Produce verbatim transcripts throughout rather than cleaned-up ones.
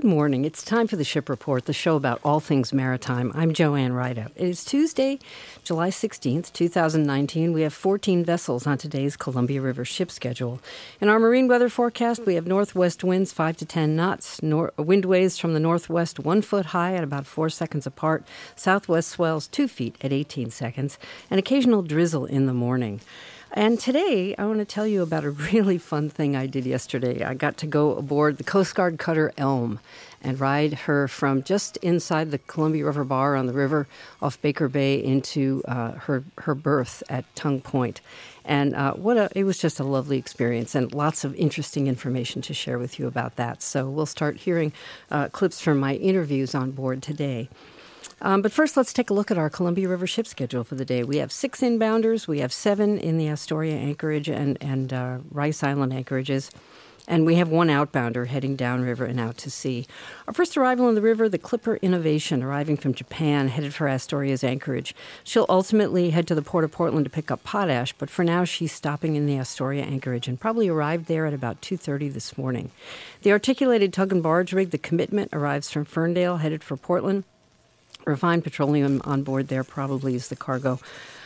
Good morning. It's time for the Ship Report, the show about all things maritime. I'm Joanne Rideout. It is Tuesday, July sixteenth, twenty nineteen. We have fourteen vessels on today's Columbia River ship schedule. In our marine weather forecast, we have northwest winds five to ten knots, nor- wind waves from the northwest one foot high at about four seconds apart, southwest swells two feet at eighteen seconds, and occasional drizzle in the morning. And today, I want to tell you about a really fun thing I did yesterday. I got to go aboard the Coast Guard cutter Elm and ride her from just inside the Columbia River Bar on the river off Baker Bay into uh, her her berth at Tongue Point. And uh, what a, it was just a lovely experience and lots of interesting information to share with you about that. So we'll start hearing uh, clips from my interviews on board today. Um, but first, let's take a look at our Columbia River ship schedule for the day. We have six inbounders. We have seven in the Astoria anchorage and, and uh, Rice Island anchorages. And we have one outbounder heading downriver and out to sea. Our first arrival in the river, the Clipper Innovation, arriving from Japan, headed for Astoria's anchorage. She'll ultimately head to the Port of Portland to pick up potash, but for now she's stopping in the Astoria anchorage and probably arrived there at about two thirty this morning. The articulated tug and barge rig, the Commitment, arrives from Ferndale, headed for Portland. Refined petroleum on board there probably is the cargo.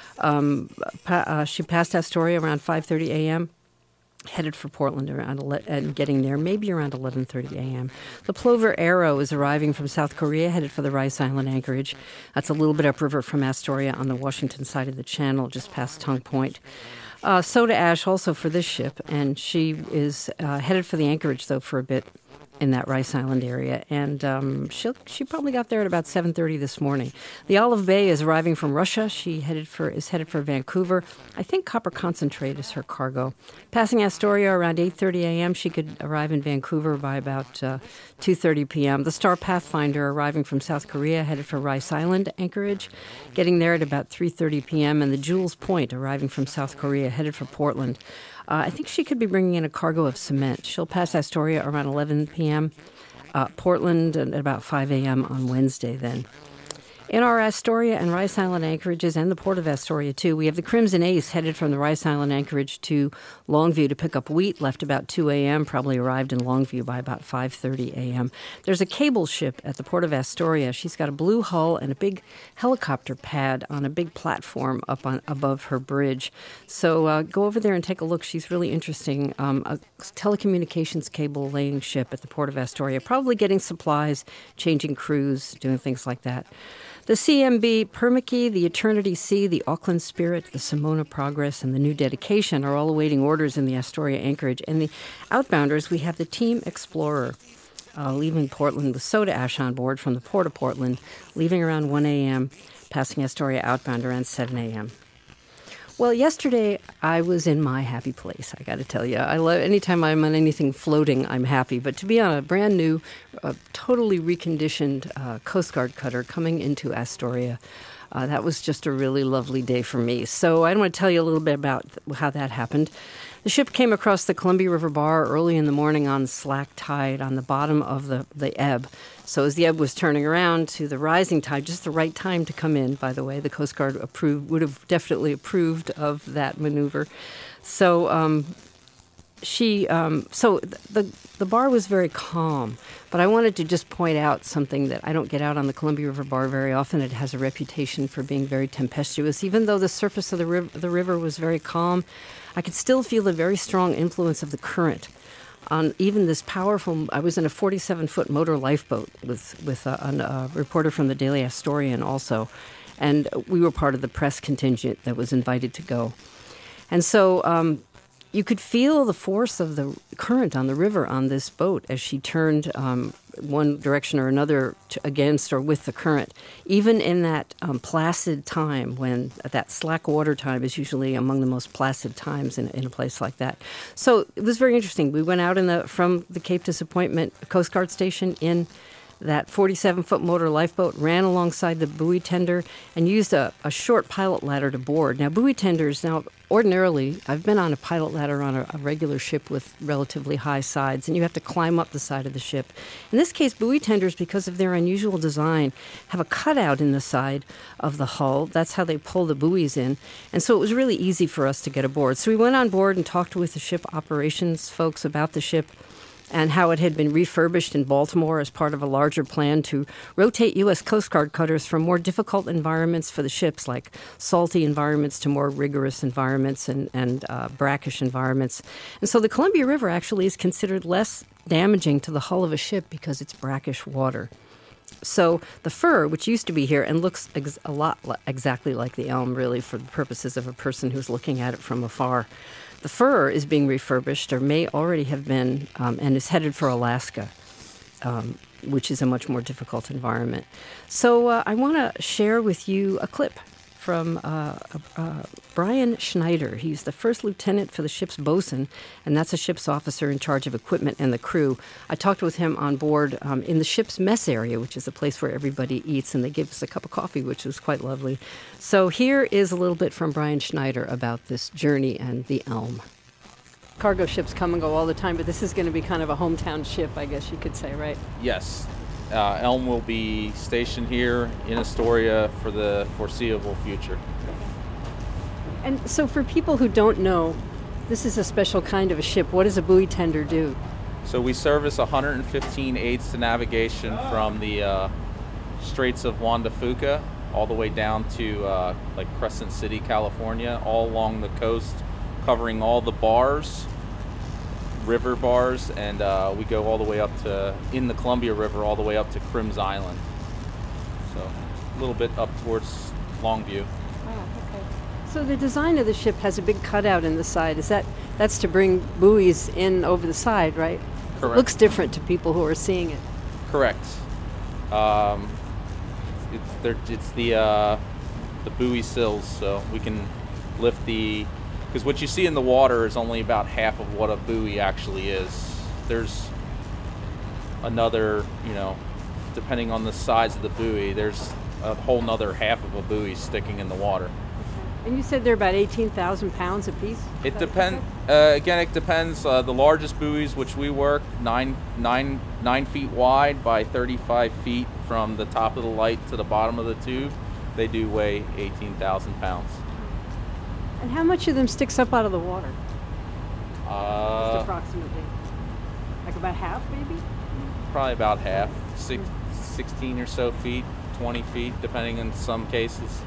Um, pa- uh, she passed Astoria around five thirty a.m., headed for Portland around ele- and getting there maybe around eleven thirty a.m. The Plover Arrow is arriving from South Korea, headed for the Rice Island anchorage. That's a little bit upriver from Astoria on the Washington side of the channel, just past Tongue Point. Uh, Soda Ash also for this ship, and she is uh, headed for the anchorage, though, for a bit in that Rice Island area, and um, she she probably got there at about seven thirty this morning. The Olive Bay is arriving from Russia. She headed for is headed for Vancouver. I think copper concentrate is her cargo. Passing Astoria around eight thirty a.m., she could arrive in Vancouver by about uh, two thirty p.m. The Star Pathfinder arriving from South Korea, headed for Rice Island anchorage, getting there at about three thirty p.m., and the Jules Point arriving from South Korea, headed for Portland. Uh, I think she could be bringing in a cargo of cement. She'll pass Astoria around eleven p.m., uh, Portland at about five a.m. on Wednesday then. In our Astoria and Rice Island anchorages, and the Port of Astoria, too, we have the Crimson Ace headed from the Rice Island anchorage to Longview to pick up wheat, left about two a.m., probably arrived in Longview by about five thirty a.m. There's a cable ship at the Port of Astoria. She's got a blue hull and a big helicopter pad on a big platform up on above her bridge. So uh, go over there and take a look. She's really interesting. Um, a telecommunications cable laying ship at the Port of Astoria, probably getting supplies, changing crews, doing things like that. The C M B Permeke, the Eternity Sea, the Auckland Spirit, the Simona Progress, and the New Dedication are all awaiting orders in the Astoria anchorage. And the outbounders, we have the Team Explorer uh, leaving Portland with Soda Ash on board from the Port of Portland, leaving around one a.m., passing Astoria outbound around seven a.m. Well, yesterday I was in my happy place, I got to tell you. I love anytime I'm on anything floating, I'm happy. But to be on a brand new, uh, totally reconditioned uh, Coast Guard cutter coming into Astoria, uh, that was just a really lovely day for me. So I want to tell you a little bit about how that happened. The ship came across the Columbia River Bar early in the morning on slack tide on the bottom of the, the ebb. So as the ebb was turning around to the rising tide, just the right time to come in, by the way. The Coast Guard approved, would have definitely approved of that maneuver. So um, she, um, so the the bar was very calm. But I wanted to just point out something that I don't get out on the Columbia River Bar very often. It has a reputation for being very tempestuous. Even though the surface of the river, the river was very calm, I could still feel the very strong influence of the current on even this powerful. I was in a forty-seven foot motor lifeboat with with a, a reporter from the Daily Astorian also, and we were part of the press contingent that was invited to go. And so um, you could feel the force of the current on the river on this boat as she turned um, one direction or another to, against or with the current, even in that um, placid time when that slack water time is usually among the most placid times in, in a place like that. So it was very interesting. We went out in the from the Cape Disappointment Coast Guard Station in that forty-seven foot motor lifeboat, ran alongside the buoy tender, and used a, a short pilot ladder to board. Now, buoy tenders, now, ordinarily, I've been on a pilot ladder on a, a regular ship with relatively high sides, and you have to climb up the side of the ship. In this case, buoy tenders, because of their unusual design, have a cutout in the side of the hull. That's how they pull the buoys in. And so it was really easy for us to get aboard. So we went on board and talked with the ship operations folks about the ship. and how it had been refurbished in Baltimore as part of a larger plan to rotate U S Coast Guard cutters from more difficult environments for the ships, like salty environments, to more rigorous environments and, and uh, brackish environments. And so the Columbia River actually is considered less damaging to the hull of a ship because it's brackish water. So the fir, which used to be here and looks ex- a lot li- exactly like the elm, really, for the purposes of a person who's looking at it from afar, the fir is being refurbished, or may already have been, um, and is headed for Alaska, um, which is a much more difficult environment. So uh, I want to share with you a clip from uh, uh, Brian Schneider. He's the first lieutenant for the ship's bosun, and that's a ship's officer in charge of equipment and the crew. I talked with him on board um, in the ship's mess area, which is a place where everybody eats, and they gave us a cup of coffee, which was quite lovely. So here is a little bit from Brian Schneider about this journey and the elm. Cargo ships come and go all the time, but this is going to be kind of a hometown ship, I guess you could say, right? Yes. Uh, Elm will be stationed here in Astoria for the foreseeable future. And so for people who don't know, this is a special kind of a ship. What does a buoy tender do? So we service one hundred fifteen aids to navigation from the uh, Straits of Juan de Fuca all the way down to uh, like Crescent City, California, all along the coast, covering all the bars, river bars, and uh, we go all the way up to, in the Columbia River, all the way up to Crims Island. So a little bit up towards Longview. Oh, okay. So the design of the ship has a big cutout in the side. Is that, that's to bring buoys in over the side, right? Correct. It looks different to people who are seeing it. Correct. Um, it's, they're- it's the, uh, the buoy sills, so we can lift the, because what you see in the water is only about half of what a buoy actually is. There's another, you know, depending on the size of the buoy, there's a whole nother half of a buoy sticking in the water. And you said they're about eighteen thousand pounds apiece? It Is that depends. correct? Uh, again, it depends. Uh, the largest buoys, which we work, nine, nine, nine feet wide by thirty-five feet from the top of the light to the bottom of the tube, they do weigh eighteen thousand pounds. And how much of them sticks up out of the water? Just Uh, approximately. Like about half, maybe? probably about half, six, sixteen or so feet, twenty feet, depending in some cases.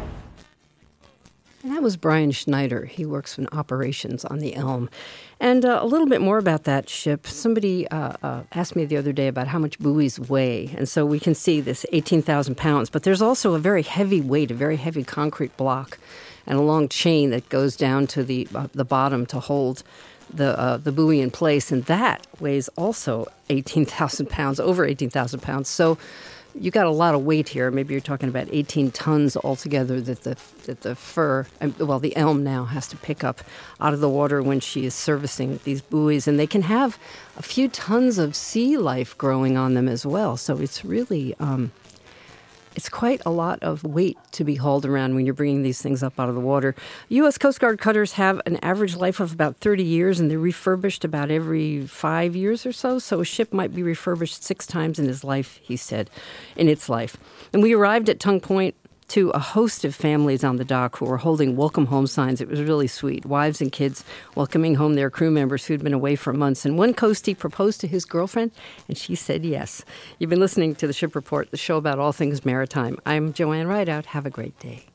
And that was Brian Schneider. He works in operations on the Elm. And uh, a little bit more about that ship. Somebody uh, uh, asked me the other day about how much buoys weigh. And so we can see this eighteen thousand pounds. But there's also a very heavy weight, a very heavy concrete block, and a long chain that goes down to the uh, the bottom to hold the uh, the buoy in place. And that weighs also eighteen thousand pounds, over eighteen thousand pounds. So you got a lot of weight here. Maybe you're talking about eighteen tons altogether that the that the fir, well, the elm now has to pick up out of the water when she is servicing these buoys, and they can have a few tons of sea life growing on them as well. So it's really um, it's quite a lot of weight to be hauled around when you're bringing these things up out of the water. U S Coast Guard cutters have an average life of about thirty years, and they're refurbished about every five years or so. So a ship might be refurbished six times in his life, he said, in its life. And we arrived at Tongue Point to a host of families on the dock who were holding welcome home signs. It was really sweet. Wives and kids welcoming home their crew members who'd been away for months. And one coastie proposed to his girlfriend, and she said yes. You've been listening to The Ship Report, the show about all things maritime. I'm Joanne Rideout. Have a great day.